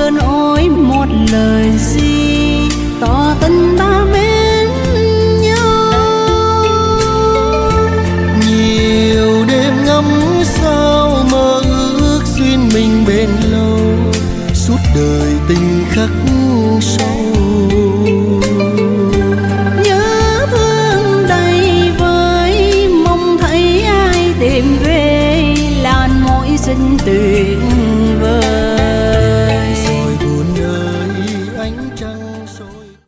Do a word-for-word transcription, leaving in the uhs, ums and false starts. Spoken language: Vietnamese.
chưa nói một lời gì tỏ tình ta mến nhau. Nhiều đêm ngắm sao mơ ước duyên mình bền lâu, suốt đời tình khắc sâu. Nhớ thương đầy vơi, mong thấy ai tìm về làn môi xinh tuyệt